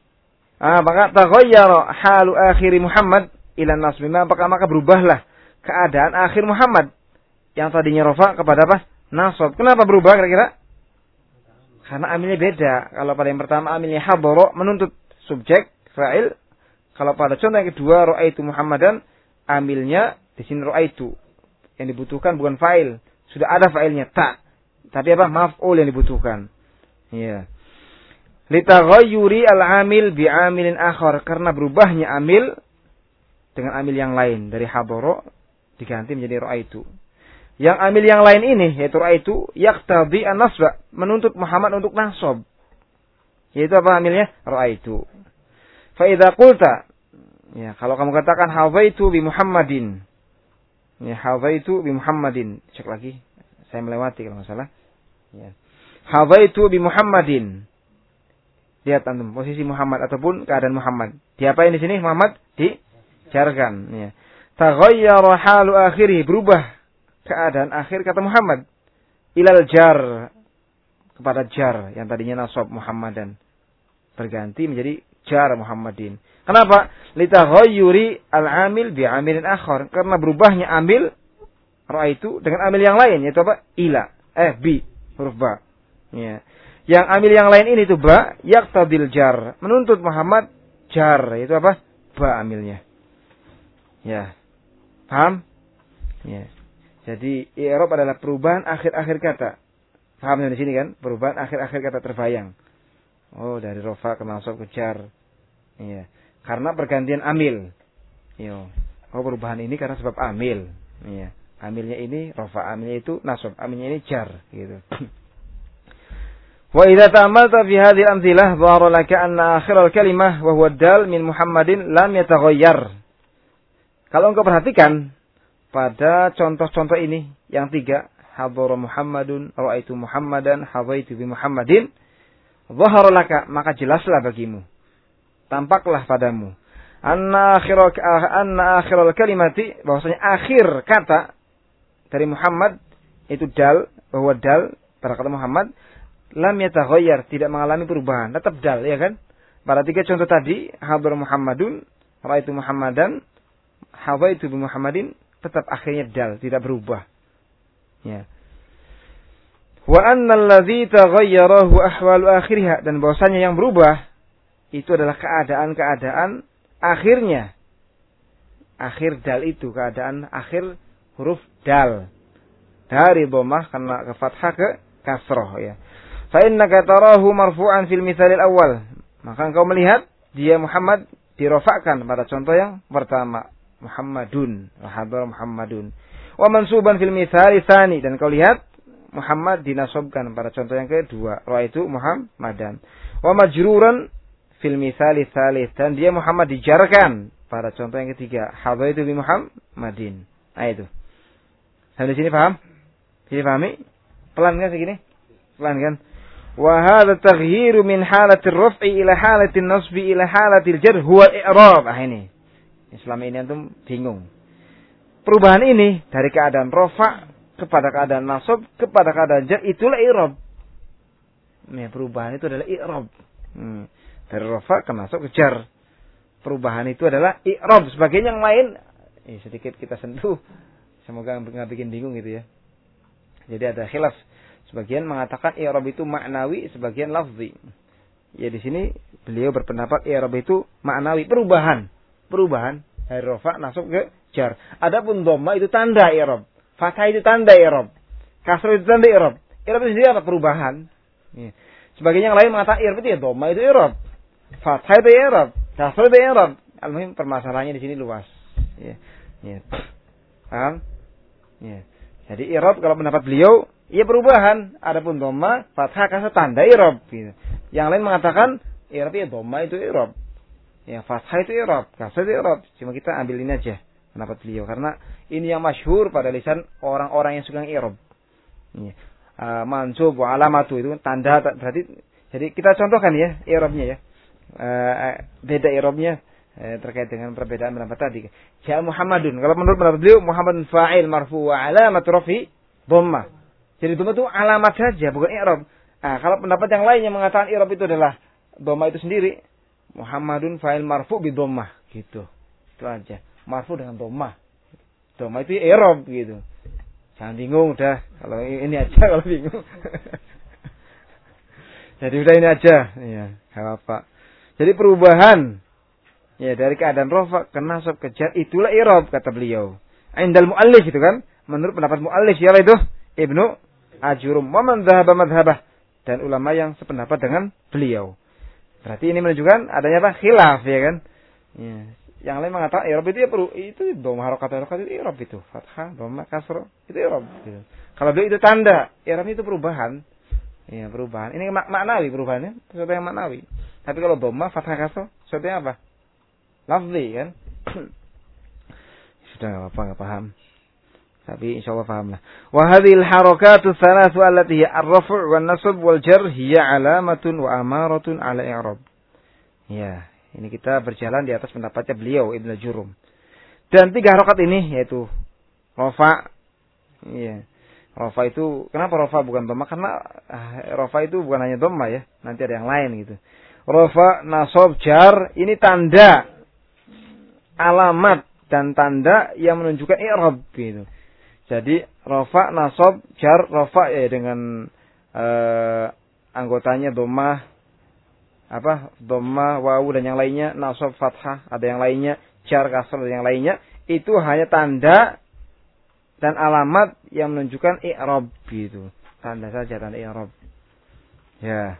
Maka taghayyara halu akhiri Muhammad ila nasb. Maka berubahlah keadaan akhir Muhammad yang tadinya rafa kepada apa? Nasab. Kenapa berubah kira-kira? Karena amilnya beda. Kalau pada yang pertama amilnya hadara, menuntut subjek fa'il. Kalau pada contoh yang kedua ra'aitu Muhammadan, amilnya di sini ra'aitu. Yang dibutuhkan bukan fa'il, sudah ada fa'ilnya ta. Tapi apa? Maf'ul yang dibutuhkan. Iya. Litaghayyuri al-amil bi'amilin akhar, karena berubahnya amil dengan amil yang lain, dari hadara diganti menjadi ra'aitu. Yang amil yang lain ini yaitu ra'aitu yaqtadi an-nasba, menuntut Muhammad untuk nasab. Yaitu apa amilnya? Ra'aitu. Fa idza qulta, ya kalau kamu katakan hadzaitu bi Muhammadin. Ya, hadzaitu bi Muhammadin. Cek lagi. Saya melewati kalau enggak salah. Ya. Hadzaitu bi Muhammadin. Lihat antum posisi Muhammad ataupun keadaan Muhammad. Diapain di sini Muhammad? Dijarkan, ya. Taghayyara halu akhirih, berubah keadaan akhir kata Muhammad ilal jar, kepada jar yang tadinya nasab Muhammadan berganti menjadi jar Muhammadin. Kenapa? Litaghayyuri al-amil bi'amilin akhar, karena berubahnya amil ra'aitu dengan amil yang lain yaitu apa? Ila, bi, huruf ba. Ya. Yang amil yang lain ini tuh ba, yaqtadil jar, menuntut Muhammad jar, yaitu apa? Ba amilnya. Ya. Paham? Ya. Jadi i'rab adalah perubahan akhir-akhir kata. Paham di sini kan? Perubahan akhir-akhir kata terbayang. Oh, dari rofa ke nasab ke jar. Iya. Karena pergantian amil. Iya. Oh, perubahan ini karena sebab amil. Iya. Amilnya ini rofa, amilnya itu nasab, amilnya ini jar, gitu. Wa idza ta'amalta fi hadhihi al-amthilah dhahara laka anna akhir al-kalimah wa huwa dal min Muhammadin lam yataghayyar. Kalau engkau perhatikan pada contoh-contoh ini yang 3, hadara Muhammadun, ra'aitu Muhammadan, hadaitu bi Muhammadin, dhahara laka, maka jelaslah bagimu, tampaklah padamu anna akhir al-kalimati, bahwasanya akhir kata dari Muhammad itu dal, bahwa dal pada kata Muhammad lam yataghayyar, tidak mengalami perubahan, tetap dal, ya kan? Pada 3 contoh tadi, hadar Muhammadun, ra'aitu Muhammadan, hadaitu bi Muhammadin, tetap akhirnya dal, tidak berubah. Ya. Wa annal ladzi taghayyarahu ahwalu akhiriha, dan bahwasanya yang berubah itu adalah keadaan-keadaan akhirnya. Akhir dal itu keadaan akhir huruf dal. Dari dhammah kena ke fathah ke kasrah, ya. Fa innaka tarahu marfu'an fil mithalil awal. Maka engkau melihat dia Muhammad dirofakkan pada contoh yang pertama, Muhammadun, hadar Muhammadun. Wa mansuban fil mithali tsani, dan kau lihat Muhammad dinasobkan pada contoh yang kedua, ra'aitu Muhammadan. Wa majruran fil mithali tsalits, dan dia Muhammad dijarkan pada contoh yang ketiga, hadaitu bi Muhammadin. Nah itu. Sampai sini paham? Sini pahami? Pelan kan segini? Pelan kan? Wa hadha taghyiru min halatir raf'i ila halatin nasbi ila halatil jar huwa al-i'rab. Ah ini. Selama ini antum bingung. Perubahan ini dari keadaan rafa kepada keadaan nasab kepada keadaan jar, itulah i'rab. Nah, perubahan itu adalah i'rab. Dari rafa ke nasab ke jar. Perubahan itu adalah i'rab. Sebagian yang lain sedikit kita sentuh. Semoga enggak bikin bingung gitu ya. Jadi ada khilaf. Sebagian mengatakan i'rab itu maknawi, sebagian lafzi. Ya di sini beliau berpendapat i'rab itu maknawi, perubahan dari rafa nasab ke jar. Adapun dhamma itu tanda i'rab, fathah itu tanda i'rab, kasrah itu tanda i'rab. I'rab itu sendiri apa? Perubahan. Ya. Sebagian yang lain mengatakan i'rab itu ya dhamma itu i'rab, fathah itu i'rab, kasrah itu i'rab. Al-muhim permasalahannya di sini luas. Ya. Ya. Paham? Ya. Jadi i'rab kalau pendapat beliau ia perubahan, adapun dhamma, fathah, kasrah tanda i'rab gitu. Yang lain mengatakan i'rab ya dhamma itu i'rab. Ya fathah itu i'rab, kasrah itu i'rab. Cuma kita ambil ini aja pendapat beliau karena ini yang masyhur pada lisan orang-orang yang suka i'rab. Ya. Mansub wa alamatu itu tanda, berarti jadi kita contohkan ya i'rabnya ya. Beda i'rabnya terkait dengan perbedaan pendapat tadi. Ja Muhammadun, kalau menurut pendapat beliau Muhammadun fa'il marfu wa alamatu rafi dhammah. Jadi dhammah itu alamat saja, bukan i'rab. Nah, kalau pendapat yang lain yang mengatakan i'rab itu adalah dhammah itu sendiri, Muhammadun fa'il marfu bi dhammah gitu. Itu aja. Marfu dengan dhammah. Dhammah itu i'rab gitu. Jangan bingung udah, kalau ini aja kalau bingung. Jadi udah ini aja. Iya, enggak apa-apa. Jadi perubahan ya dari keadaan rafa ke nasab ke jar itulah i'rab kata beliau. Indal muallif itu kan, menurut pendapat muallif siapa itu? Ibnu Ajurum wa man dhahaba madhhabah, dan ulama yang sependapat dengan beliau. Berarti ini menunjukkan adanya apa? Khilaf ya kan? Ya. Yang lain mengatakan i'rab itu ya perlu itu dhamma harokat itu i'rab itu, fathah, dhamma, kasrah itu i'rab gitu. Kalau beliau itu tanda, i'rab itu perubahan. Ya, perubahan. Ini maknawi perubahannya, sesuatu yang maknawi. Tapi kalau dhamma, fathah, kasrah, sesuatu yang apa? Lafzi kan? Sudah enggak paham. Tapi insyaallah pahamlah. Wa hadhil harakatu thalathu allati hiya ar-raf' wan nasb wal jar hiya alamatun wa amaratun ala i'rab. Ya, ini kita berjalan di atas pendapatnya beliau Ibnu Jurum. Dan 3 harokat ini yaitu rafa. Iya. Rafa itu kenapa rafa bukan dhamma? Karena rafa itu bukan hanya dhamma ya, nanti ada yang lain gitu. Rafa, nasab, jar ini tanda, alamat dan tanda yang menunjukkan i'rab gitu. Jadi rafa, nasab, jar, rafa ya dengan anggotanya dhammah, dhammah, wawu dan yang lainnya, nasab, fathah, ada yang lainnya, jar, kasrah dan yang lainnya, itu hanya tanda dan alamat yang menunjukkan i'rab gitu. tanda saja tanda i'rab. Ya.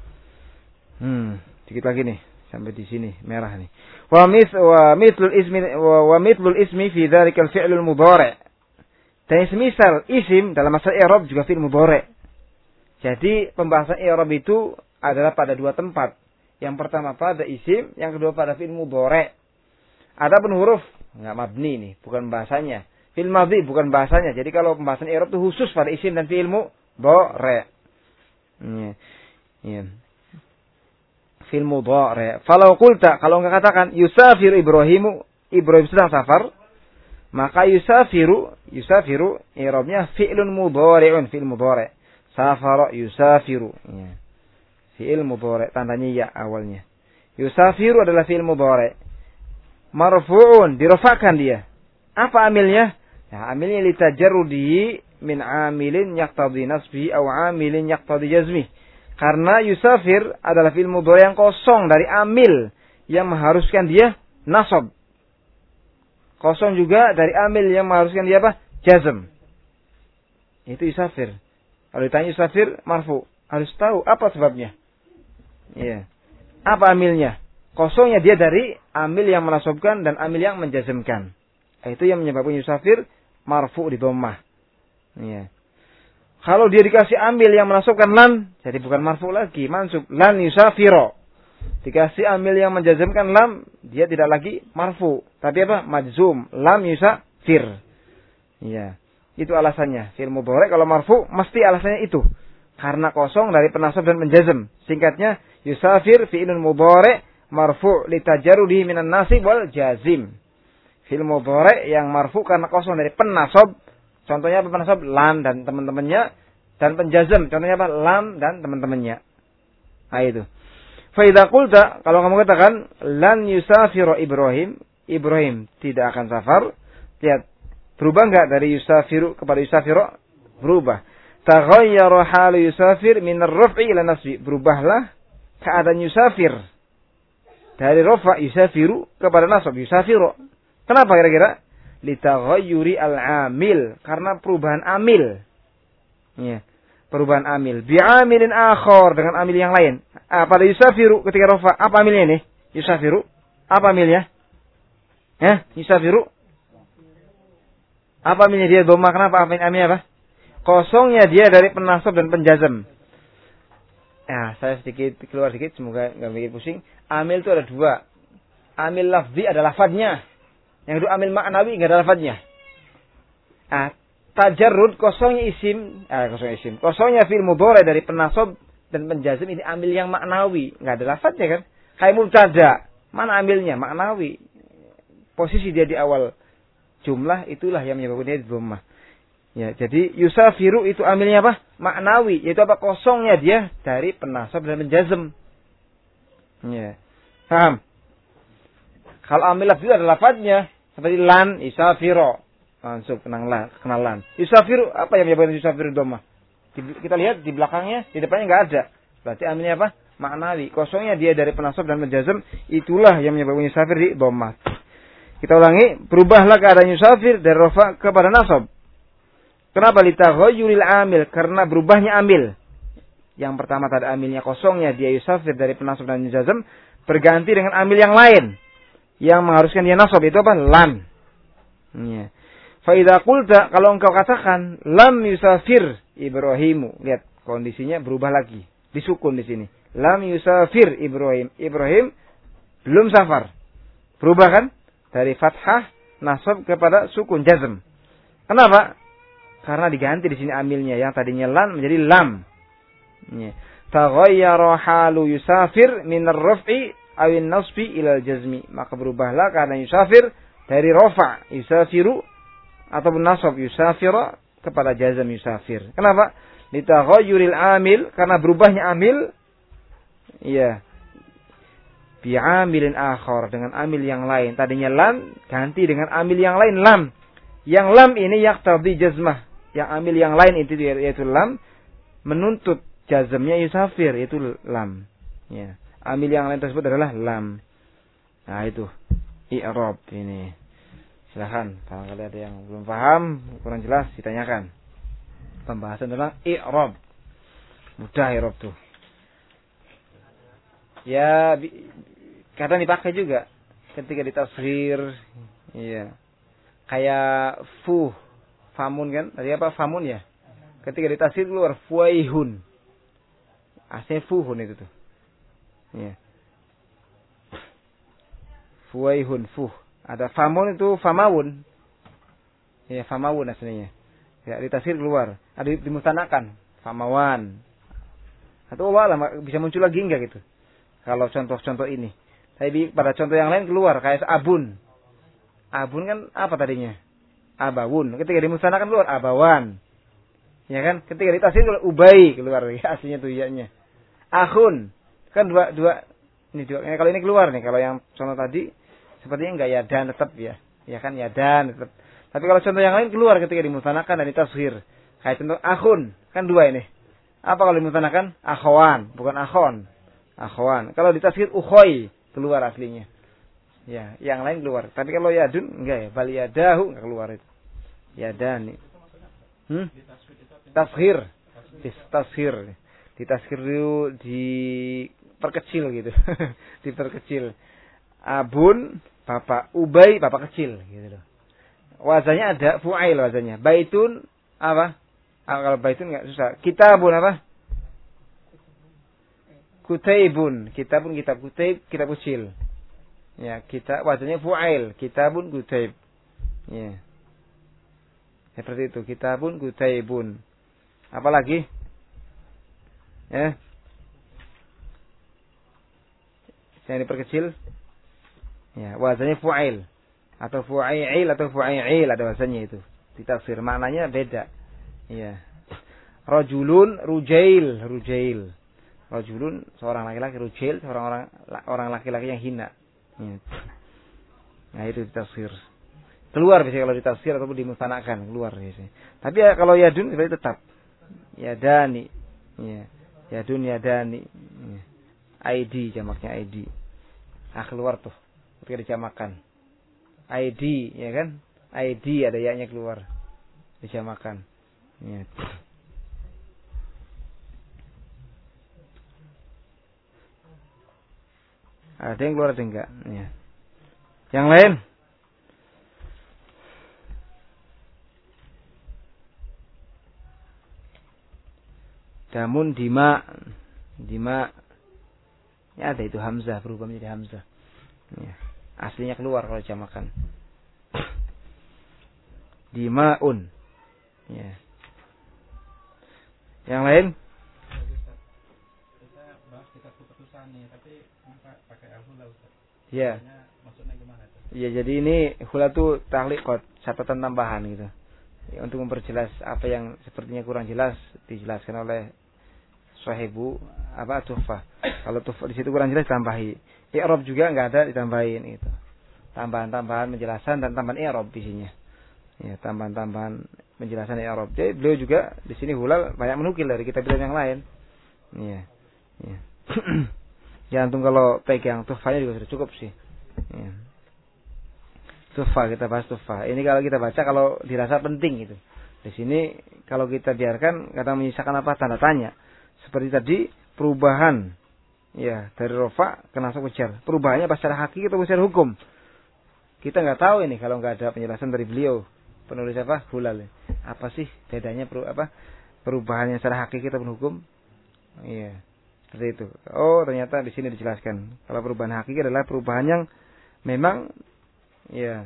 Dikit lagi nih sampai di sini merah nih. Wa mithlul ismi fi dzalikal fi'lul mudhari'. Dan semisal isim dalam masalah i'rab juga fi'il mudhari'. Jadi pembahasan i'rab itu adalah pada dua tempat. Yang pertama pada isim, yang kedua pada fi'il mudhari'. Adapun huruf enggak mabni nih, bukan bahasanya. Fi'il madhi bukan bahasanya. Jadi kalau pembahasan i'rab itu khusus pada isim dan fi'il mudhari'. Iya. Fi'il mudhari'. Falau qulta, kalau enggak katakan yusafir Ibrahim sedang safar, maka yusafiru i'rabnya fi'lun mudhari'un, fi'il mudhari'. Safara yusafiru. Ya. Fi'il mudhari', tandanya ya awalnya. Yusafiru adalah fi'il mudhari'. Marfu'un, dirafa'kan dia. Apa amilnya? Ya, amilnya litajarrudi min amilin yaqtadi nasbi aw amilin yaqtadi jazmi. Karena yusafir adalah fi'il mudhari' yang kosong dari amil yang mengharuskan dia nasab. Kosong juga dari amil yang mengharuskan dia apa? Jazm. Itu yusafir. Kalau ditanya yusafir marfu, harus tahu apa sebabnya. Iya. Apa amilnya? Kosongnya dia dari amil yang menasabkan dan amil yang menjazmkan. Itu yang menyebabkan yusafir marfu di dhammah. Iya. Kalau dia dikasih amil yang menasabkan lan, jadi bukan marfu lagi, mansub. Lan yusafiro. Dikasih amil yang menjazmkan lam, dia tidak lagi marfu, tapi apa? Majzum. Lam yusafir. Iya. Itu alasannya. Fi'il mudhari' kalau marfu mesti alasannya itu. Karena kosong dari penasab dan penjazm. Singkatnya yusafir fi'ilun mudhari' marfu' litajarrudihi minan nasib wal jazim. Fi'il mudhari' yang marfu karena kosong dari penasab. Contohnya apa penasab? Lan dan teman-temannya. Dan penjazm. Contohnya apa? Lam dan teman-temannya. Nah itu. Fa idza qulta, kalau kamu katakan lan yusafiru Ibrahim tidak akan safar. Lihat. Berubah enggak dari yusafiru kepada yusafiru? Berubah. Taghayyara halu yusafir min ar-raf'i ila nasbi. Berubahlah keadaan yusafir dari rafa' yusafiru kepada nasab yusafiru. Kenapa kira-kira? Litaghayyuri al-amil, karena perubahan amil. Ya, perubahan amil. Bi'amilin akhar, dengan amil yang lain. Pada yusafiru ketika rafa', apa amilnya ini? Yusafiru. Apa amilnya? Ya, yusafiru. Apa amilnya dia dhamma? Kenapa? Amilnya apa? Kosongnya dia dari penasab dan penjazm. Ya, saya keluar sedikit, semoga nggak bikin pusing. Amil itu ada dua. Amil lafzi ada lafadznya. Yang kedua amil ma'nawi nggak ada lafadznya. Tajarrud kosongnya isim. Kosongnya fi'il mudhari' dari penasab dan penjazm ini amil yang ma'nawi, nggak ada lafadznya kan? Kayak mubtada. Mana amilnya? Ma'nawi. Posisi dia di awal jumlah itulah yang menyebabkan dia dhammah. Ya, jadi yusafiru itu amilnya apa? Ma'nawi, yaitu apa? Kosongnya dia dari penasab dan penjazm. Ya. Paham? Kalau amil lafzi ada lafadznya seperti lan yusafiro. Mansub kenal lan. Yusafiru apa yang menyebabkan yusafiru dhammah? Kita lihat di belakangnya, di depannya enggak ada. Berarti amilnya apa? Ma'nawi. Kosongnya dia dari penasab dan penjazm, itulah yang menyebabkan yusafir di dhammah. Kita ulangi, berubahlah keadaan yusafir dari rafa kepada nasab. Kenapa? Litaghayyuril amil, karena berubahnya amil. Yang pertama tadi amilnya kosongnya dia yusafir dari penasab dan jazm, berganti dengan amil yang lain yang mengharuskan dia nasab, itu apa? Lam. Ya. Fa idza qulta, kalau engkau katakan lam yusafir Ibrahimu, lihat kondisinya berubah lagi, disukun di sini. Lam yusafir Ibrahim belum safar. Berubah kan? Dari fathah nasab kepada sukun jazm. Kenapa? Karena diganti di sini amilnya, yang tadinya lan menjadi lam. Taghayyara halu yusafir min ar-raf'i aw an-nasbi ila al-jazmi. Maka berubahlah karena yusafir dari rafa' yusafiru ataupun nasab yusafira kepada jazm yusafir. Kenapa? Litaghayyuril amil, karena berubahnya amil. Iya. Bi'amilin akhar, dengan amil yang lain. Tadinya lam ganti dengan amil yang lain lam. Yang lam ini yaqtadi jazmah. Yang amil yang lain itu yaitu lam menuntut jazmnya yusafir, itu lam. Ya. Amil yang lain tersebut adalah lam. Nah itu i'rab ini. Silakan kalau ada yang belum paham, kurang jelas ditanyakan. Pembahasan tentang i'rab. Mudah i'rab tuh. Ya, kadang dipakai juga ketika ditafsir. Iya. Kayak famun kan? Tadi apa? Famun ya? Ketika ditafsir keluar fuaihun. Aslinya fuhun itu tuh. Iya. Fuaihun, Ada famun itu famawun. Ya, famawun aslinya. Ya, ditafsir keluar. Ada dimustanakan. Famawan. Atau Allah bisa muncul lagi enggak gitu. Kalau contoh-contoh ini. Tapi pada contoh yang lain keluar. Kayak abun. Abun kan apa tadinya? Abawun. Ketika dimustanakan keluar abawan. Ya kan? Ketika ditafsir keluar ubay keluar. Ya, aslinya tuh iyanya. Akhun. Kan dua. Ini dua. Kalau ini keluar nih. Kalau yang contoh tadi. Sepertinya enggak yadan tetap ya. Ya kan yadan tetap. Tapi kalau contoh yang lain keluar ketika dimustanakan dan ditafsir. Kayak contoh akhun. Kan dua ini. Apa kalau dimustanakan? Akhwan. Bukan akhon. Akhwan. Kalau ditafsir ukhoy. Keluar aslinya. Ya, yang lain keluar. Tapi kalau yadun enggak ya. Bal yadahu enggak keluar itu. Yadani. Tafsir. Tafsir. Ditafsir dulu diperkecil gitu. Diperkecil. Abun, bapak. Ubay, bapak kecil gitu loh. Wazannya ada fu'ail wazannya. Baitun apa? Kalau baitun enggak susah. Kitabun apa? Kutaibun. Kitabun kitab. Kutaib kitab kecil. Ya, kita wazannya fu'ail. Kitabun kutaib. Ya. Seperti itu. Kitabun kutaibun. Apa lagi? Ya. Yang diperkecil. Ya, wazannya fu'ail. Atau fu'ail atau fu'ail ada wazannya itu. Ditafsir maknanya beda. Ya. Rajulun rujail. Rajulun seorang laki-laki, rujail orang laki-laki yang hina. Ya. Nah itu ditafsir. Keluar biasanya kalau ditafsir ataupun dimustanakan keluar biasanya. Tapi ya, kalau yadun seperti tetap. Yadani. Ya. Yadun yadani. Ya. ID jamaknya ID. Keluar tuh. Ketika dijamakan. ID ya kan? ID ada ya-nya keluar. Dijamakan. Ya. Ada yang keluar ada enggak? Ya. Yang lain? Damun dima. Ya ada itu hamzah berubah menjadi hamzah. Ya. Aslinya keluar kalau jamakan. Dimaun. Ya. Yang lain? Kita bahas kitab keputusan nih, tapi pakai al-hula Ustaz. Ya. Maksudnya gimana tuh? Ya, jadi ini hula tuh ta'liqat, catatan tambahan gitu. Ya, untuk memperjelas apa yang sepertinya kurang jelas dijelaskan oleh sahibu Tuhfah. Kalau Tuhfah di situ kurang jelas tambahi. I'rab juga enggak ada ditambahin gitu. Tambahan-tambahan penjelasan dan tambahan i'rab isinya. Ya, tambahan-tambahan penjelasan i'rab. Jadi beliau juga di sini hula banyak menukil dari kitab yang lain. Iya. Ya. Ya antum kalau pegang Tuhfahnya juga sudah cukup sih. Ya. Tuhfah kita bahas Tuhfah. Ini kalau kita baca kalau dirasa penting gitu. Di sini kalau kita biarkan kadang menyisakan apa tanda tanya. Seperti tadi perubahan ya dari rofa ke nasab ke jar. Perubahannya pas secara hakiki atau secara hukum. Kita nggak tahu ini kalau nggak ada penjelasan dari beliau penulis apa Hulal. Apa sih bedanya perubahannya secara hakiki atau hukum? Iya. Seperti itu. Oh, ternyata di sini dijelaskan. Kalau perubahan hakiki adalah perubahan yang memang ya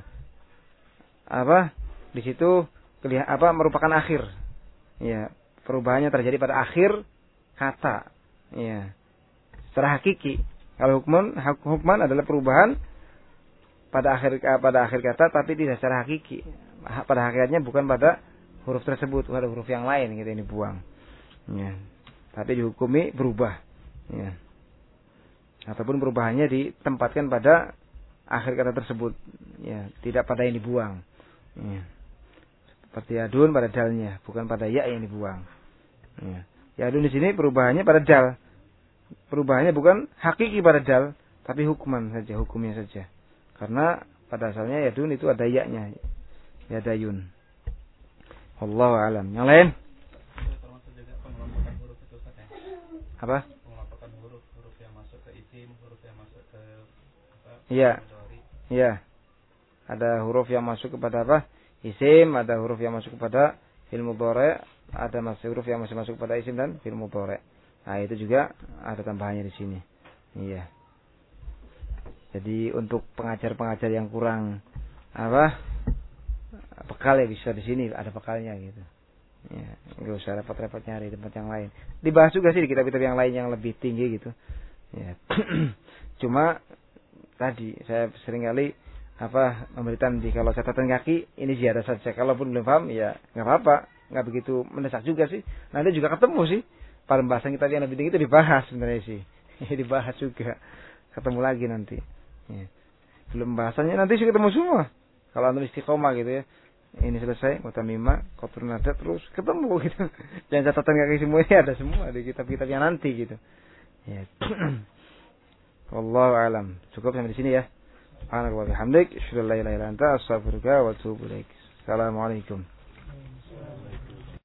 di situ merupakan akhir. Ya, perubahannya terjadi pada akhir kata. Ya. Secara hakiki. Kalau hukman adalah perubahan pada akhir kata tapi tidak secara hakiki. Pada hakikatnya bukan pada huruf tersebut, pada huruf yang lain gitu ini buang. Ya. Tapi dihukumi berubah. Ya. Ataupun perubahannya ditempatkan pada akhir kata tersebut. Ya, tidak pada yang dibuang. Ya. Seperti yadun pada dalnya, bukan pada ya yang dibuang. Ya. Yadun di sini perubahannya pada dal. Perubahannya bukan hakiki pada dal, tapi hukumnya saja. Karena pada asalnya yadun itu ada ya-nya. Yadayun. Wallahu a'lam. Yang lain? Apa? Mengelompokkan huruf yang masuk ke isim, huruf yang masuk ke apa? Iya. Mudhari. Iya. Ada huruf yang masuk kepada apa? Isim, ada huruf yang masuk kepada fi'il mudhari', ada huruf yang masih masuk kepada isim dan fi'il mudhari'. Nah, itu juga ada tambahannya di sini. Iya. Jadi untuk pengajar-pengajar yang kurang apa? Bekal ya bisa di sini ada bekalnya gitu. Ya, enggak usah repot-repot nyari tempat yang lain. Dibahas juga sih di kitab-kitab yang lain yang lebih tinggi gitu. Ya. Cuma tadi saya sering kali memberi tanda kalau catatan kaki ini ziarah saja. Kalaupun belum paham ya enggak apa-apa, enggak begitu mendesak juga sih. Nanti juga ketemu sih. Pembahasan kitab yang lebih tinggi itu dibahas sebenarnya sih. Dibahas juga. Ketemu lagi nanti. Ya. Belum bahasannya nanti sih ketemu semua. Kalau antum istiqomah gitu ya. Ini selesai, mutamimah, qatrun nada terus ketemu gitu. Jangan catatan kaki semuanya ada semua di kitab-kitab yang nanti gitu. Ya. Wallahu alam. Cukup sampai di sini ya. Subhanallah wa bihamdik, asyhadu an la ilaha illa anta, astaghfiruka wa atubu ilaik. Assalamualaikum.